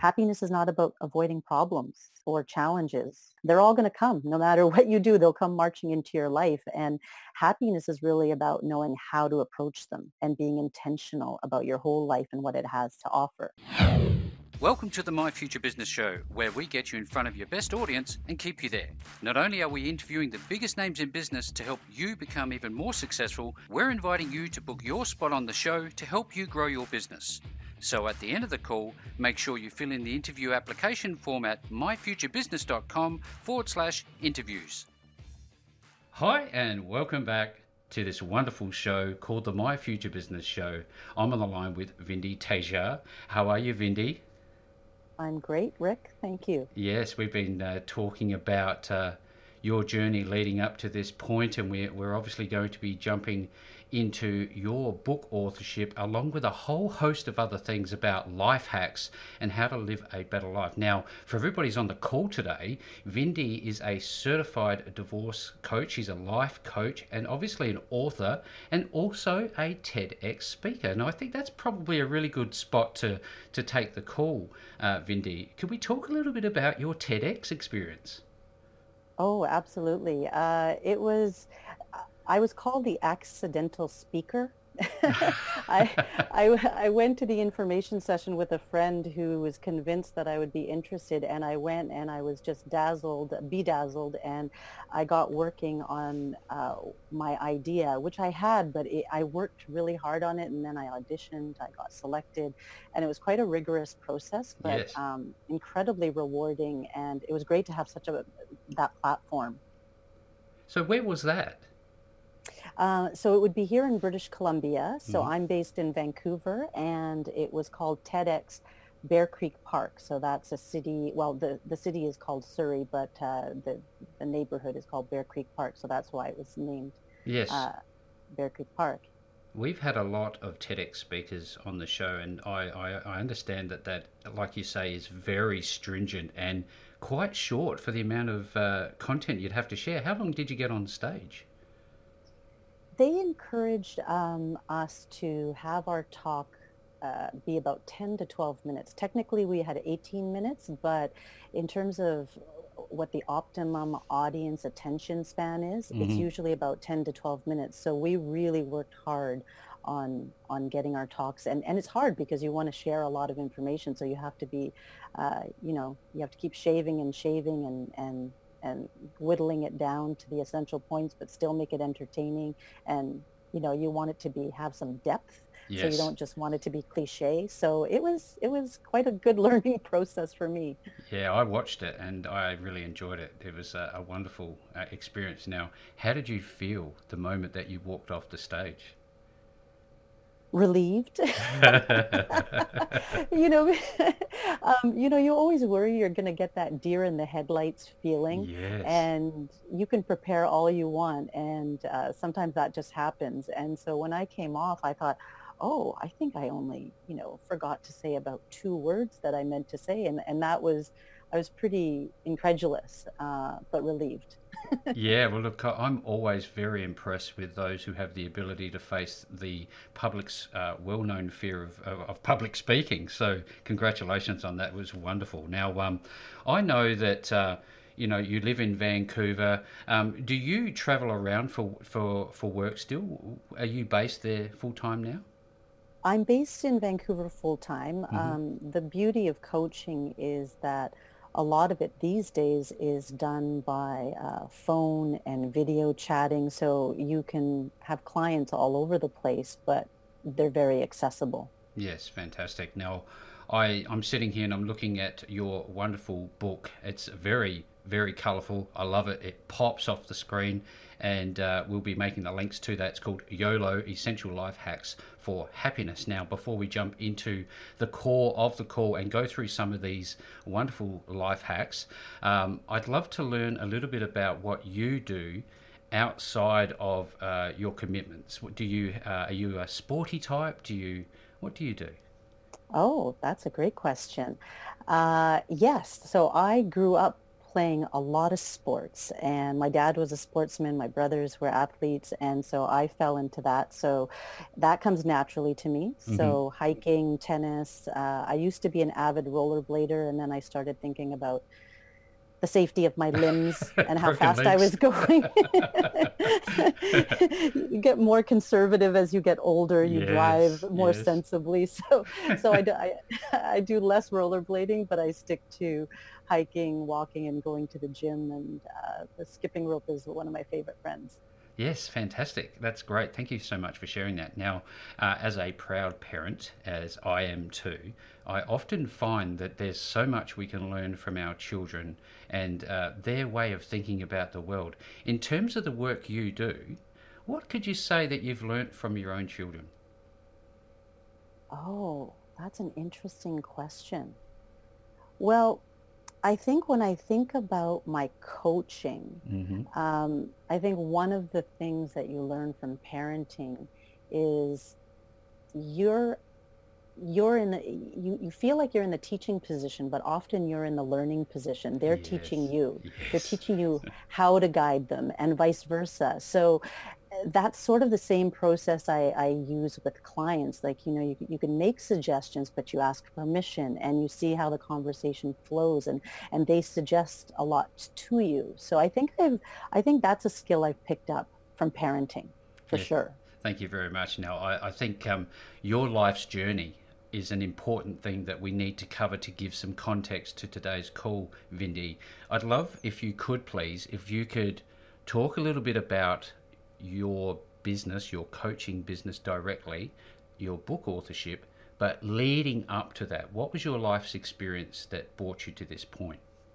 Happiness is not about avoiding problems or challenges. They're all going to come. No matter what you do, they'll come marching into your life. And happiness is really about knowing how to approach them and being intentional about your whole life and what it has to offer. Welcome to the My Future Business Show, where we get you in front of your best audience and keep you there. Not only are we interviewing the biggest names in business to help you become even more successful, we're inviting you to book your spot on the show to help you grow your business. So at the end of the call, make sure you fill in the interview application form at myfuturebusiness.com/interviews. Hi, and welcome back to this wonderful show called the My Future Business Show. I'm on the line with Vindy Teja. How are you, Vindy? I'm great, Rick. Thank you. Yes, we've been talking about your journey leading up to this point, and we're obviously going to be jumping into your book authorship along with a whole host of other things about life hacks and how to live a better life. Now, for everybody's on the call today, Vindy is a certified divorce coach. She's a life coach and obviously an author and also a TEDx speaker. And I think that's probably a really good spot to take the call, Vindy. Could we talk a little bit about your TEDx experience? Oh, absolutely. I was called the accidental speaker. I went to the information session with a friend who was convinced that I would be interested, and I went and I was just bedazzled, and I got working on my idea, which I had, but I worked really hard on it, and then I auditioned, I got selected, and it was quite a rigorous process, but Yes. incredibly rewarding, and it was great to have that platform. So where was that? So it would be here in British Columbia. So Mhm. I'm based in Vancouver, and it was called TEDx Bear Creek Park. So that's a city. Well, the city is called Surrey, but the neighborhood is called Bear Creek Park. So that's why it was named Yes. uh, Bear Creek Park. We've had a lot of TEDx speakers on the show, and I understand that, like you say, is very stringent and quite short for the amount of content you'd have to share. How long did you get on stage? They encouraged us to have our talk be about 10 to 12 minutes. Technically, we had 18 minutes, but in terms of what the optimum audience attention span is, it's Hmm. usually about 10 to 12 minutes. So we really worked hard on getting our talks. And it's hard because you want to share a lot of information. So you have to be, you have to keep shaving and shaving and whittling it down to the essential points, but still make it entertaining. And, you want it to have some depth. So you Yes. don't just want it to be cliche. So it was quite a good learning process for me. Yeah, I watched it and I really enjoyed it. It was a wonderful experience. Now, how did you feel the moment that you walked off the stage? Relieved. you know, you always worry you're going to get that deer in the headlights feeling, Yes. and you can prepare all you want, and sometimes that just happens. And so when I came off, I thought, oh, I think I only, forgot to say about two words that I meant to say, and I was pretty incredulous, but relieved. Yeah, well, look, I'm always very impressed with those who have the ability to face the public's well-known fear of public speaking. So, congratulations on that. It was wonderful. Now, I know that you live in Vancouver. Do you travel around for work still? Are you based there full time now? I'm based in Vancouver full time. Hmm. The beauty of coaching is that a lot of it these days is done by phone and video chatting. So you can have clients all over the place, but they're very accessible. Yes, fantastic. Now, I'm sitting here and I'm looking at your wonderful book. It's very, very colourful. I love it. It pops off the screen, and we'll be making the links to that. It's called YOLO Essential Life Hacks for Happiness. Now, before we jump into the core of the call and go through some of these wonderful life hacks, I'd love to learn a little bit about what you do outside of your commitments. Are you a sporty type? What do you do? Oh, that's a great question. Yes. So I grew up playing a lot of sports, and my dad was a sportsman, my brothers were athletes, and so I fell into that. So that comes naturally to me. Hmm. So hiking, tennis, I used to be an avid rollerblader, and then I started thinking about the safety of my limbs and how Broken fast I was legs. going. You get more conservative as you get older. You drive Yes, more yes. sensibly. So I do less rollerblading, but I stick to hiking, walking, and going to the gym. And the skipping rope is one of my favorite friends. Yes, fantastic. That's great. Thank you so much for sharing that. Now, as a proud parent, as I am too, I often find that there's so much we can learn from our children and their way of thinking about the world. In terms of the work you do, what could you say that you've learnt from your own children? Oh, that's an interesting question. Well, I think when I think about my coaching, Hmm. I think one of the things that you learn from parenting is you're you're in the you feel like you're in the teaching position, but often you're in the learning position. They're teaching Yes, you. They're yes, teaching you how to guide them and vice versa. So that's sort of the same process I use with clients. Like, you can make suggestions, but you ask permission and you see how the conversation flows, and they suggest a lot to you. So I think that's a skill I've picked up from parenting for yes. sure. Thank you very much. Now, I think your life's journey is an important thing that we need to cover to give some context to today's call, Vindy. I'd love if you could, please, if you could talk a little bit about your business, your coaching business directly, your book authorship, but leading up to that, what was your life's experience that brought you to this point?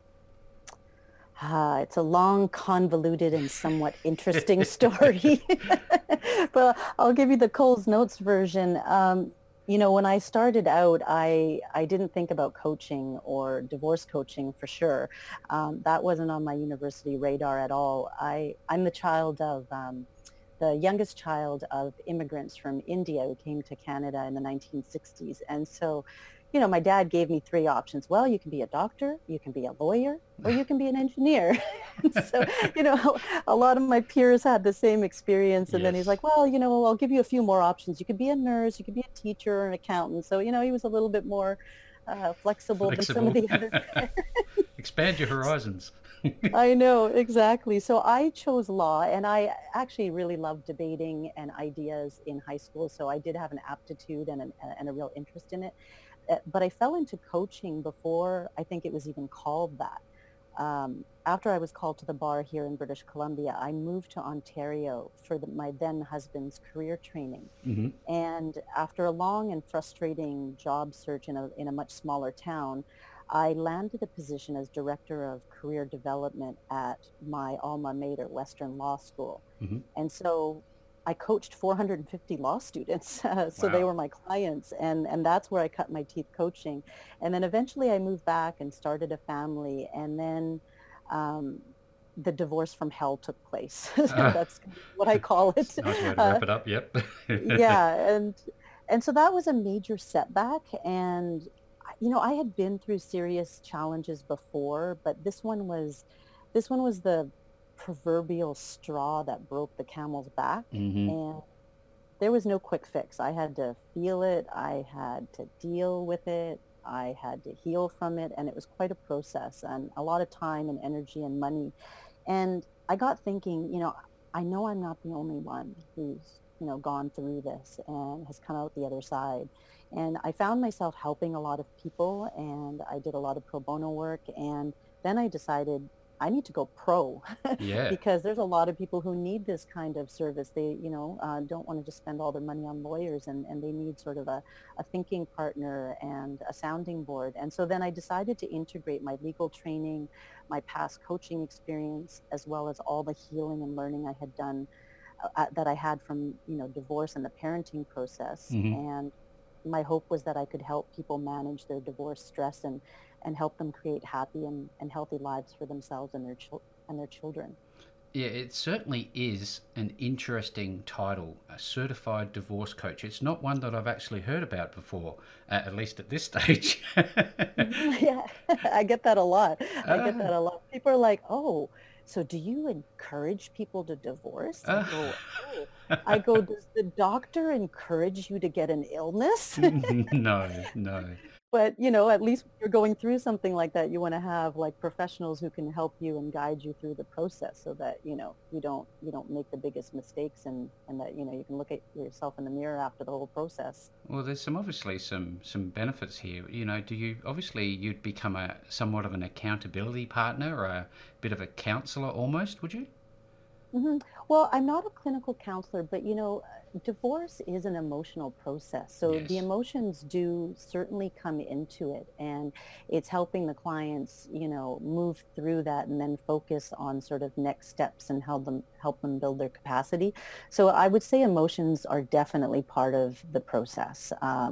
It's a long, convoluted, and somewhat interesting story. But I'll give you the Coles Notes version. When I started out, I didn't think about coaching or divorce coaching for sure. That wasn't on my university radar at all. I'm the youngest child of immigrants from India who came to Canada in the 1960s. And so, my dad gave me three options. Well, you can be a doctor, you can be a lawyer, or you can be an engineer. And so, you know, a lot of my peers had the same experience. And then he's Yes, like, well, I'll give you a few more options. You could be a nurse, you could be a teacher or an accountant. So, he was a little bit more flexible than some of flexible. the other parents. Expand your horizons. I know, exactly. So I chose law, and I actually really loved debating and ideas in high school. So I did have an aptitude and a real interest in it. But I fell into coaching before I think it was even called that. After I was called to the bar here in British Columbia, I moved to Ontario for my then husband's career training. Hmm. And after a long and frustrating job search in a much smaller town, I landed a position as director of career development at my alma mater, Western Law School. Hmm. And so I coached 450 law students. So they Wow. were my clients, and that's where I cut my teeth coaching. And then eventually I moved back and started a family. And then um, the divorce from hell took place. Uh, That's what I call it. Nice way to Uh, wrap it up. Yep. yeah, and so that was a major setback. And I had been through serious challenges before, but this one was the proverbial straw that broke the camel's back. Hmm. And there was no quick fix. I had to feel it, I had to deal with it, I had to heal from it, and it was quite a process and a lot of time and energy and money. And I got thinking, I know I'm not the only one who's, gone through this and has come out the other side. And I found myself helping a lot of people, and I did a lot of pro bono work. And then I decided I need to go pro Yeah. because there's a lot of people who need this kind of service. They, don't want to just spend all their money on lawyers, and they need sort of a thinking partner and a sounding board. And so then I decided to integrate my legal training, my past coaching experience, as well as all the healing and learning I had done that I had from, divorce and the parenting process. Hmm. And my hope was that I could help people manage their divorce stress and help them create happy and healthy lives for themselves and their children. Yeah, it certainly is an interesting title, a certified divorce coach. It's not one that I've actually heard about before, at least at this stage. Yeah, I get that a lot. I get Ah, that a lot. people are like, "Oh, so do you encourage people to divorce?" I Uh, go, "Oh." I go, "Does the doctor encourage you to get an illness?" no, no. But, at least when you're going through something like that, you wanna have, like, professionals who can help you and guide you through the process so that, you don't make the biggest mistakes and that, you can look at yourself in the mirror after the whole process. Well, there's obviously some benefits here. Do you obviously you'd become a somewhat of an accountability partner or a bit of a counselor almost, would you? Mhm. Well, I'm not a clinical counselor, but divorce is an emotional process. So the Yes. emotions do certainly come into it, and it's helping the clients, move through that and then focus on sort of next steps and help them build their capacity. So I would say emotions are definitely part of the process.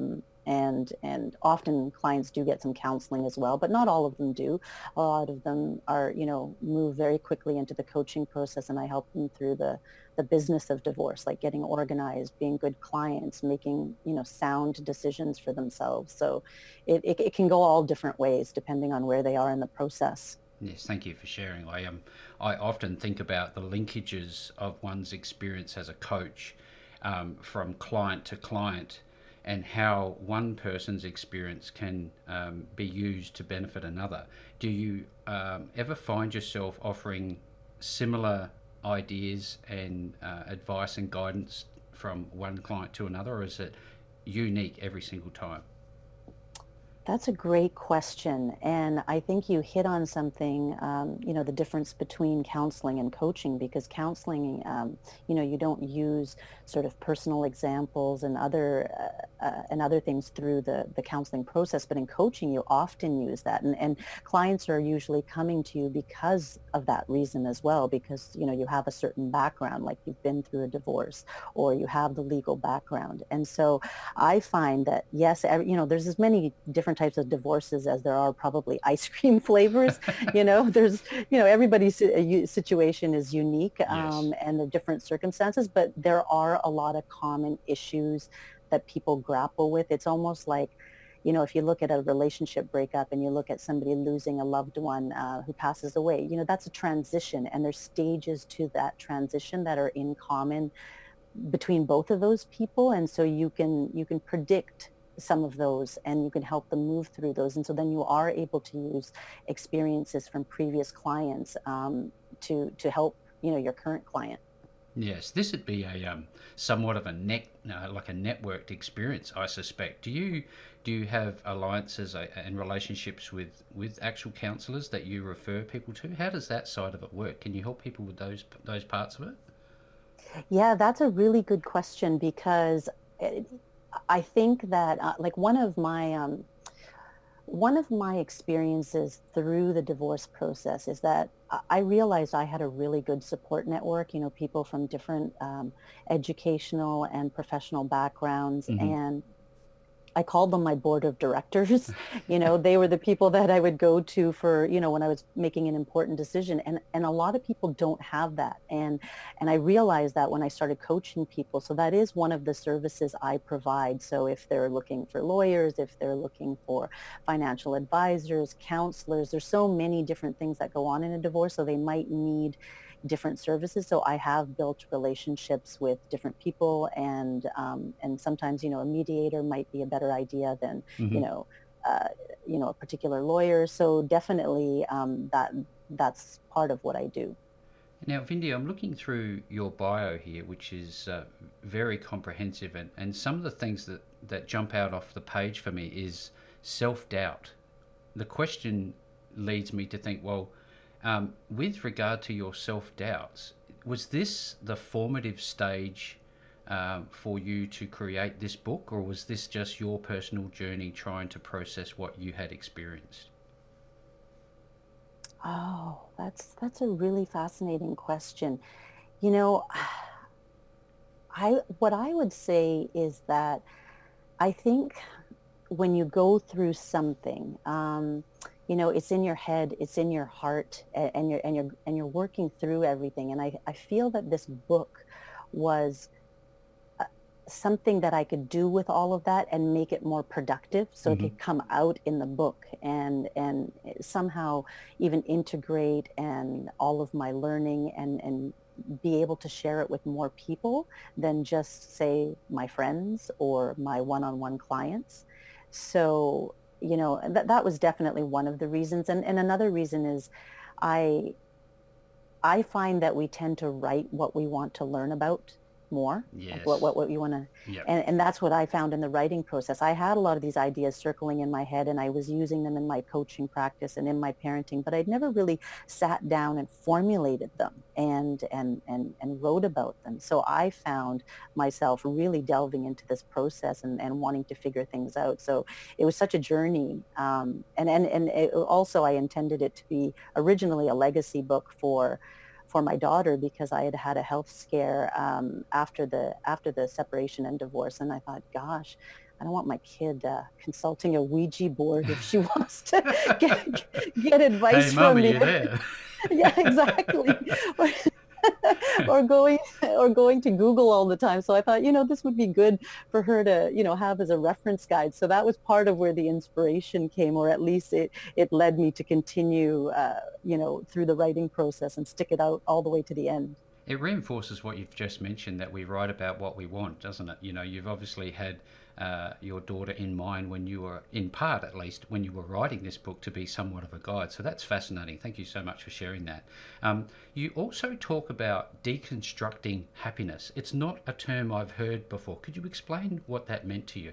And often clients do get some counseling as well, but not all of them do. A lot of them are, move very quickly into the coaching process, and I help them through the business of divorce, like getting organized, being good clients, making, sound decisions for themselves. So it can go all different ways depending on where they are in the process. Yes, thank you for sharing. I often think about the linkages of one's experience as a coach, from client to client, and how one person's experience can be used to benefit another. Do you ever find yourself offering similar ideas and advice and guidance from one client to another, or is it unique every single time? That's a great question. And I think you hit on something, the difference between counseling and coaching, because counseling, you don't use sort of personal examples and other things through the counseling process. But in coaching, you often use that. And clients are usually coming to you because of that reason as well, because, you have a certain background, like you've been through a divorce or you have the legal background. And so I find that, yes, there's as many different types of divorces as there are probably ice cream flavors. There's, everybody's situation is unique, Yes. and the different circumstances, but there are a lot of common issues that people grapple with. It's almost like, if you look at a relationship breakup and you look at somebody losing a loved one who passes away, that's a transition, and there's stages to that transition that are in common between both of those people. And so you can predict some of those, and you can help them move through those, and so then you are able to use experiences from previous clients, to help your current client. Yes, this would be a somewhat of a like a networked experience, I suspect. Do you have alliances and relationships with actual counsellors that you refer people to? How does that side of it work? Can you help people with those parts of it? Yeah, that's a really good question, because it, I think that, like, one of my experiences through the divorce process is that I realized I had a really good support network, people from different educational and professional backgrounds. Hmm. And I called them my board of directors. They were the people that I would go to for, when I was making an important decision. And a lot of people don't have that. And I realized that when I started coaching people. So that is one of the services I provide. So if they're looking for lawyers, if they're looking for financial advisors, counselors, there's so many different things that go on in a divorce. So they might need different services. So I have built relationships with different people, and sometimes, a mediator might be a better idea than, you Hmm. know, uh, a particular lawyer. So definitely, that's part of what I do. Now, Vindy, I'm looking through your bio here, which is very comprehensive, and some of the things that jump out off the page for me is self doubt. The question leads me to think, well, with regard to your self doubts, was this the formative stage for you to create this book, or was this just your personal journey trying to process what you had experienced? Oh, that's a really fascinating question. You know, what I would say is that I think when you go through something, it's in your head, it's in your heart, and you're working through everything. And I feel that this book was something that I could do with all of that and make it more productive so it Hmm. could come out in the book and somehow even integrate and all of my learning and be able to share it with more people than just say my friends or my one-on-one clients. So, that was definitely one of the reasons. And another reason is I I find that we tend to write what we want to learn about more, like what Yes. what you want to, Yep. and that's what I found in the writing process. I had a lot of these ideas circling in my head, and I was using them in my coaching practice and in my parenting, but I'd never really sat down and formulated them and wrote about them. So I found myself really delving into this process and wanting to figure things out. So it was such a journey, and also I intended it to be originally a legacy book for my daughter because I had had a health scare after the separation and divorce, and I thought, gosh, I don't want my kid consulting a Ouija board if she wants to get get Hey, advice Mum, from are me. you there? Yeah, exactly. Or, or going to Google all the time. So I thought, this would be good for her to, have as a reference guide. So that was part of where the inspiration came, or at least it led me to continue, through the writing process and stick it out all the way to the end. It reinforces what you've just mentioned, that we write about what we want, doesn't it? You've obviously had your daughter in mind when you were, in part at least, when you were writing this book to be somewhat of a guide. So that's fascinating. Thank you so much for sharing that. You also talk about deconstructing happiness. It's not a term I've heard before. Could you explain what that meant to you?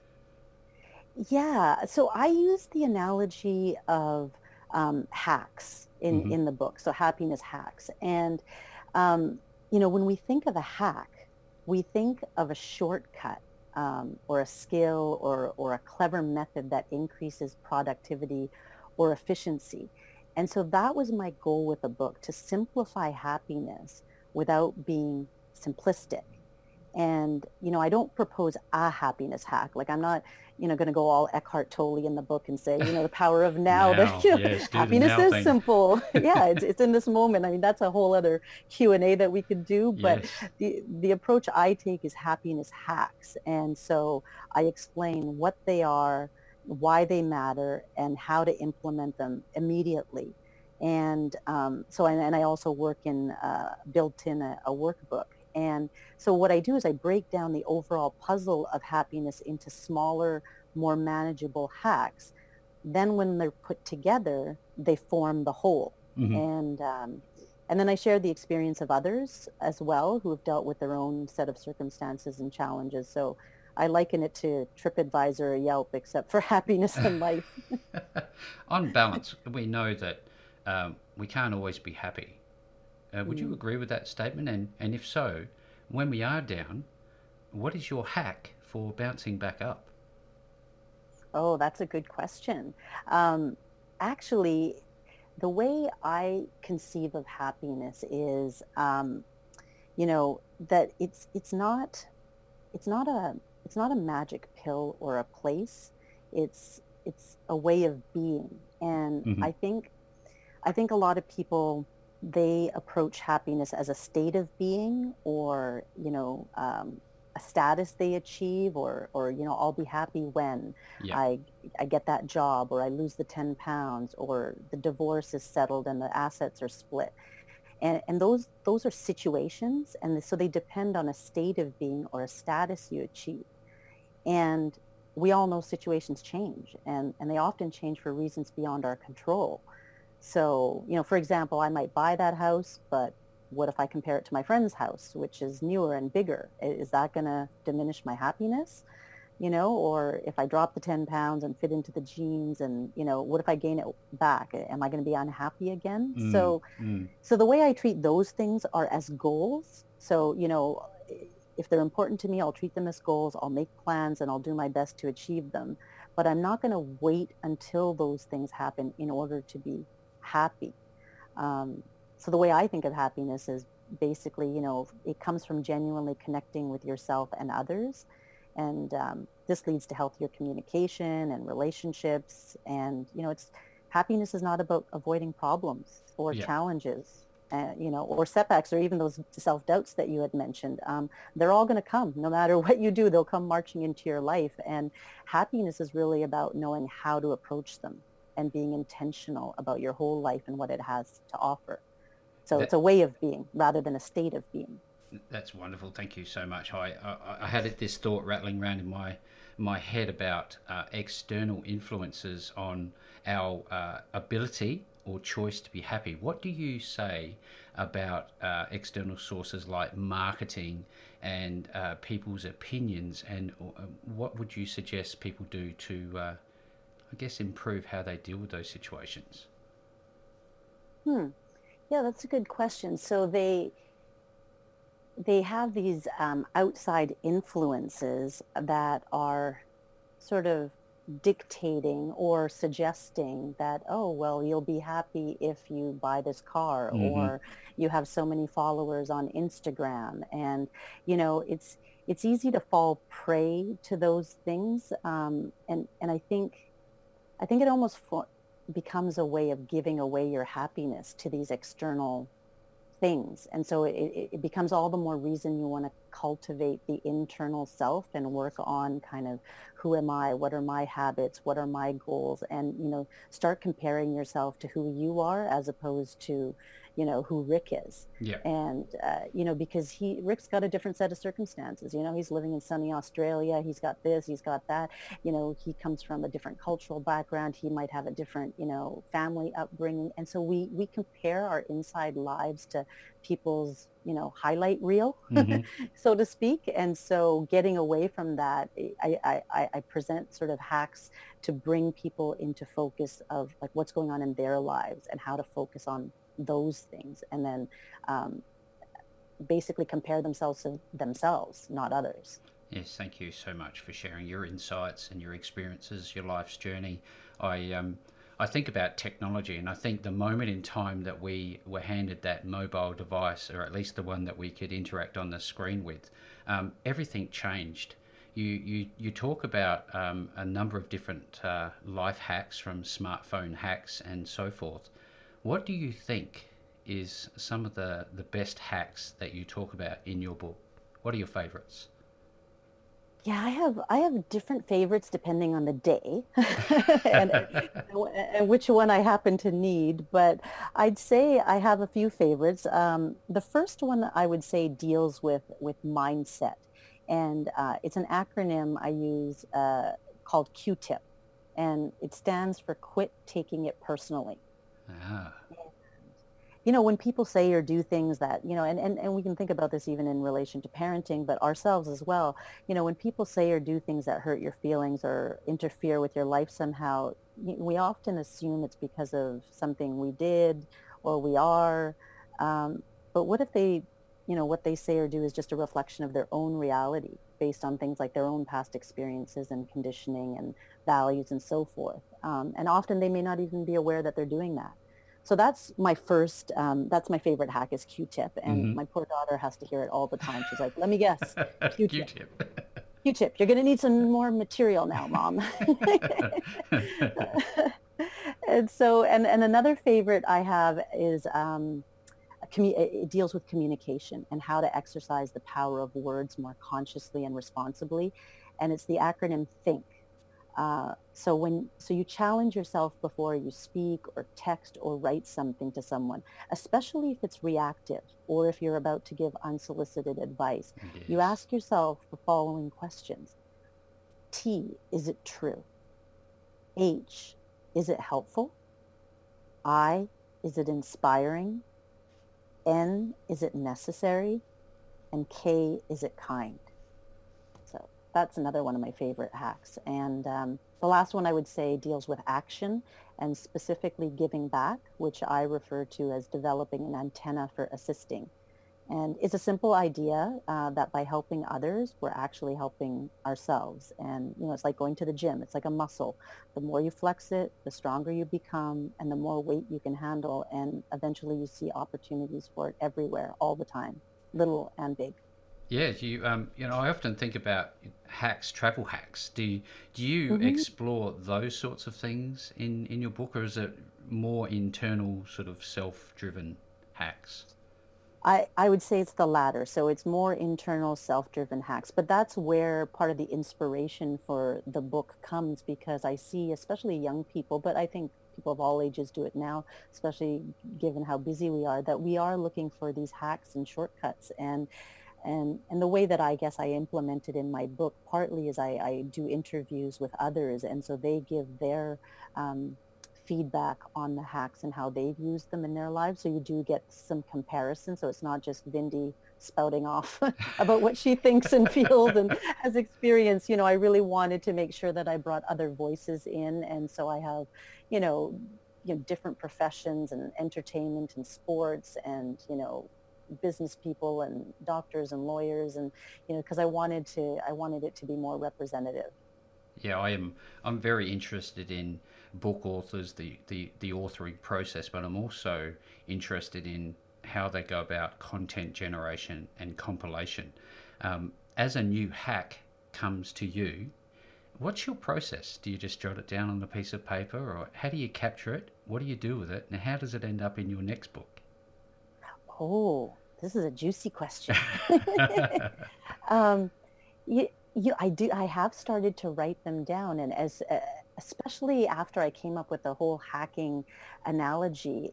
Yeah, so I use the analogy of hacks in Hmm. in the book. So happiness hacks, and um, when we think of a hack, we think of a shortcut or a skill or a clever method that increases productivity or efficiency. And so that was my goal with the book, to simplify happiness without being simplistic. And, I don't propose a happiness hack. Like I'm not, going to go all Eckhart Tolle in the book and say, the power of now that, Now, yes, do the happiness now is thing. simple. Yeah, it's in this moment. I mean, that's a whole other Q&A that we could do, but Yes. the approach I take is happiness hacks. And so I explain what they are, why they matter, and how to implement them immediately. And and I also work in built in a workbook. And so what I do is I break down the overall puzzle of happiness into smaller, more manageable hacks. Then when they're put together, they form the whole. Hmm. And then I share the experience of others as well who have dealt with their own set of circumstances and challenges. So I liken it to TripAdvisor or Yelp, except for happiness and life. On balance, we know that we can't always be happy. Would you Mm. agree with that statement? And if so, when we are down, what is your hack for bouncing back up? Oh, that's a good question. Um, Actually, the way I conceive of happiness is, that it's not a it's not a magic pill or a place. It's a way of being, and Hmm. I think a lot of people, they approach happiness as a state of being, or a status they achieve, or I'll be happy when Yeah. I I get that job, or I lose the 10 pounds, or the divorce is settled and the assets are split. And those are situations, and so they depend on a state of being or a status you achieve. And we all know situations change, and they often change for reasons beyond our control. So, for example, I might buy that house, but what if I compare it to my friend's house, which is newer and bigger? Is that going to diminish my happiness? Or if I drop the 10 pounds and fit into the jeans, and, what if I gain it back? Am I going to be unhappy again? Mm, mm. So the way I treat those things are as goals. So, if they're important to me, I'll treat them as goals. I'll make plans and I'll do my best to achieve them. But I'm not going to wait until those things happen in order to be happy. Um, so the way I think of happiness is basically, it comes from genuinely connecting with yourself and others. And this leads to healthier communication and relationships. And, it's happiness is not about avoiding problems or Yeah. challenges. or setbacks, or even those self-doubts that you had mentioned, they're all going to come. No matter what you do, they'll come marching into your life. And happiness is really about knowing how to approach them and being intentional about your whole life and what it has to offer. So it's That a way of being rather than a state of being. that's wonderful. Thank you so much. I had this thought rattling around in my head about external influences on our ability or choice to be happy. What do you say about external sources like marketing and people's opinions, and what would you suggest people do to, I guess, improve how they deal with those situations? Hmm. Yeah, that's a good question. So they have these outside influences that are sort of dictating or suggesting that, oh, well, you'll be happy if you buy this car, Mm-hmm. or you have so many followers on Instagram. And, it's easy to fall prey to those things. And I think it almost becomes a way of giving away your happiness to these external things. And so it becomes all the more reason you want to cultivate the internal self and work on kind of, who am I? What are my habits? What are my goals? And, start comparing yourself to who you are as opposed to, who Rick is. Yeah. And, because Rick's got a different set of circumstances. He's living in sunny Australia. He's got this, he's got that. He comes from a different cultural background. He might have a different, family upbringing. And so we compare our inside lives to people's, highlight reel, Mm-hmm. so to speak. And so getting away from that, I present sort of hacks to bring people into focus of like what's going on in their lives and how to focus on those things. And then um, basically compare themselves to themselves, not others. Yes, thank you so much for sharing your insights and your experiences, your life's journey. I think about technology, and I think the moment in time that we were handed that mobile device, or at least the one that we could interact on the screen with, everything changed. You talk about a number of different life hacks, from smartphone hacks and so forth. What do you think is some of the best hacks that you talk about in your book? What are your favorites? Yeah, I have different favorites depending on the day and, and which one I happen to need. But I'd say I have a few favorites. The first one I would say deals with mindset, and it's an acronym I use called QTIP, and it stands for Quit Taking It Personally. Ah, When people say or do things that, and we can think about this even in relation to parenting, but ourselves as well. When people say or do things that hurt your feelings or interfere with your life somehow, we often assume it's because of something we did or we are. Um, but what if what they say or do is just a reflection of their own reality based on things like their own past experiences and conditioning and values and so forth. And often they may not even be aware that they're doing that. So that's my favorite hack is Q-tip. And mm-hmm. my poor daughter has to hear it all the time. She's like, let me guess, Q-tip, Q-tip. Q-tip. You're going to need some more material now, Mom. And another favorite I have is it deals with communication and how to exercise the power of words more consciously and responsibly. And it's the acronym THINK. So you challenge yourself before you speak or text or write something to someone, especially if it's reactive or if you're about to give unsolicited advice. You Yes. ask yourself the following questions. T, is it true? H, is it helpful? I, is it inspiring? N, is it necessary? And K, is it kind? So that's another one of my favorite hacks. And the last one I would say deals with action and specifically giving back, which I refer to as developing an antenna for assisting. And it's a simple idea that by helping others, we're actually helping ourselves. And, it's like going to the gym. It's like a muscle. The more you flex it, the stronger you become and the more weight you can handle. And eventually you see opportunities for it everywhere, all the time, little and big. Yeah, I often think about hacks, travel hacks. Do you Mm-hmm. explore those sorts of things in your book, or is it more internal, sort of self-driven? hacks? I would say it's the latter. So it's more internal self-driven hacks, but that's where part of the inspiration for the book comes because I see, especially young people, but I think people of all ages do it now, especially given how busy we are, that we are looking for these hacks and shortcuts. And the way that I guess I implement it in my book partly is I do interviews with others, and so they give their um, feedback on the hacks and how they've used them in their lives. So you do get some comparison. So it's not just Vindy spouting off about what she thinks and feels and has experienced. I really wanted to make sure that I brought other voices in, and so I have, you know, different professions and entertainment and sports and business people and doctors and lawyers and because I wanted it to be more representative. Yeah, I'm very interested in book authors, the authoring process, but I'm also interested in how they go about content generation and compilation. As a new hack comes to you, what's your process? Do you just jot it down on a piece of paper, or how do you capture it? What do you do with it, and how does it end up in your next book? Oh, this is a juicy question. um, I have started to write them down, and especially after I came up with the whole hacking analogy,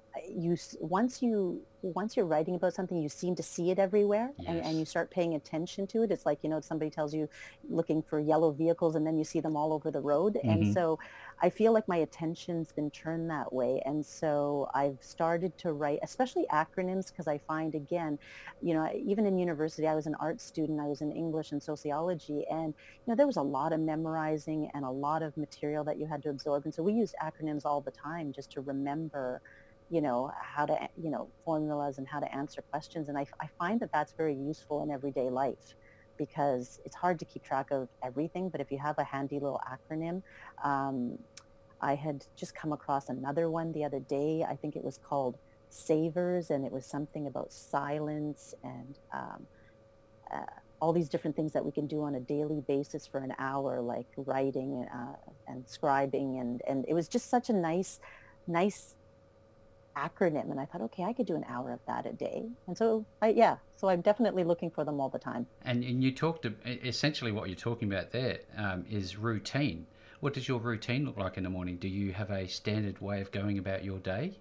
once you're writing about something, you seem to see it everywhere, and you Yes. start paying attention to it. It's like, somebody tells you looking for yellow vehicles, and then you see them all over the road. And Hmm. so I feel like my attention's been turned that way. And so I've started to write, especially acronyms, because I find, again, even in university, I was an art student. I was in English and sociology, and there was a lot of memorizing and a lot of material that you had to absorb. And so we used acronyms all the time just to remember, how to, formulas and how to answer questions. And I find that that's very useful in everyday life because it's hard to keep track of everything. But if you have a handy little acronym, um, I had just come across another one the other day. I think it was called Savers, and it was something about silence and uh, all these different things that we can do on a daily basis for an hour, like writing and scribing, and it was just such a nice acronym. And I thought, okay, I could do an hour of that a day. And so, so I'm definitely looking for them all the time. And you talked essentially what you're talking about there is routine. What does your routine look like in the morning? Do you have a standard way of going about your day?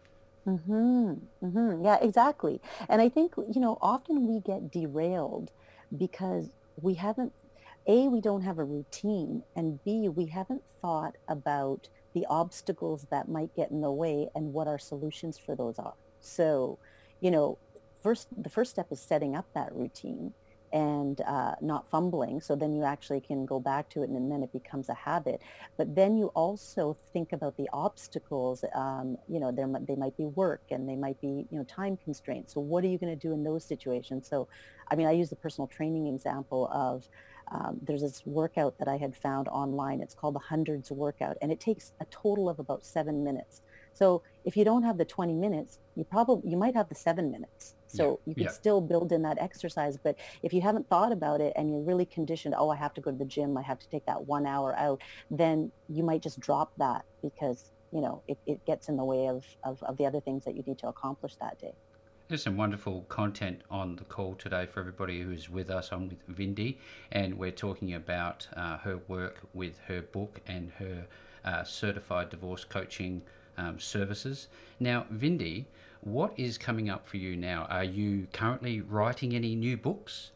Yeah, exactly. And I think, often we get derailed because we haven't, A, we don't have a routine, and B, we haven't thought about the obstacles that might get in the way and what our solutions for those are. So, you know, the first step is setting up that routine and not fumbling. So then you actually can go back to it and then it becomes a habit. But then you also think about the obstacles. They might be work and they might be, time constraints. So what are you going to do in those situations? So, I mean, I use the personal training example of there's this workout that I had found online. It's called the Hundreds Workout, and it takes a total of about 7 minutes. So if you don't have the 20 minutes, you might have the 7 minutes. Yeah, So you can yeah. still build in that exercise. But if you haven't thought about it and you're really conditioned, oh, I have to go to the gym, I have to take that 1 hour out, then you might just drop that because, it gets in the way of the other things that you need to accomplish that day. There's some wonderful content on the call today for everybody who's with us. I'm with Vindy, and we're talking about her work with her book and her certified divorce coaching services. Now, Vindy, what is coming up for you now? Are you currently writing any new books?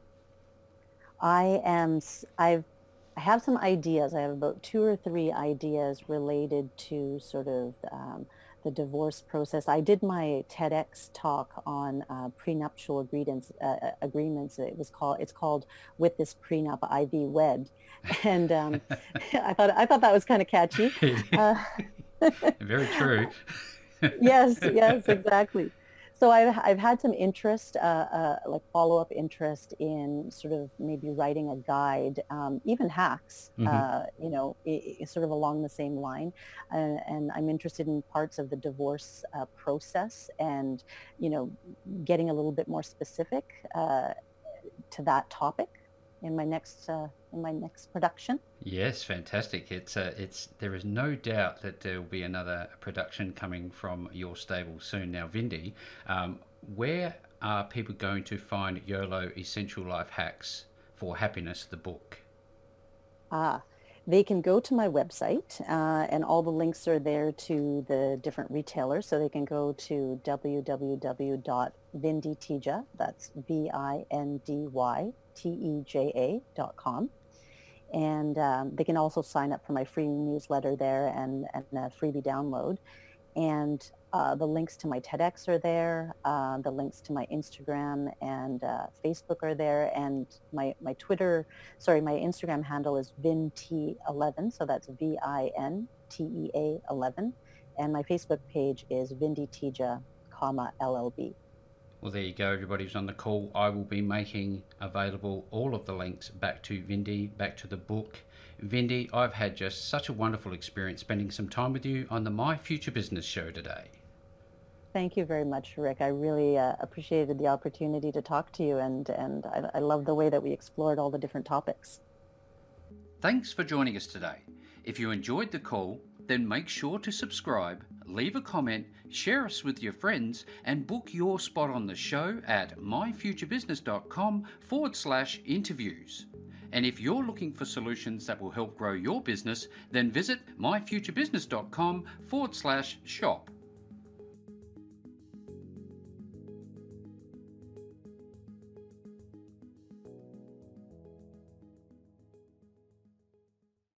I am, I have some ideas. I have about two or three ideas related to sort of the divorce process. I did my TEDx talk on prenuptial agreements. It's called With This Prenup, I Be Wed. And I thought that was kind of catchy. Uh, Very true. Yes, exactly. So I've had some interest, like follow-up interest in sort of maybe writing a guide, even hacks, Hmm. sort of along the same line. And I'm interested in parts of the divorce process and, you know, getting a little bit more specific to that topic in my next in my next production. Yes, fantastic. There is no doubt that there will be another production coming from your stable soon. Now, Vindy, where are people going to find YOLO Essential Life Hacks for Happiness, the book? They can go to my website, and all the links are there to the different retailers. So they can go to www.vindyteja, that's VINDYTEJA.com. And they can also sign up for my free newsletter there and a freebie download. And the links to my TEDx are there. The links to my Instagram and Facebook are there. And my Instagram handle is VinTea11. So that's VINTEA 11. And my Facebook page is Vindyteja, LLB. Well, there you go, everybody who's on the call. I will be making available all of the links back to Vindy, back to the book. Vindy, I've had just such a wonderful experience spending some time with you on the My Future Business show today. Thank you very much, Rick. I really appreciated the opportunity to talk to you, and I love the way that we explored all the different topics. Thanks for joining us today. If you enjoyed the call, then make sure to subscribe, leave a comment, share us with your friends, and book your spot on the show at myfuturebusiness.com/interviews. And if you're looking for solutions that will help grow your business, then visit myfuturebusiness.com/shop.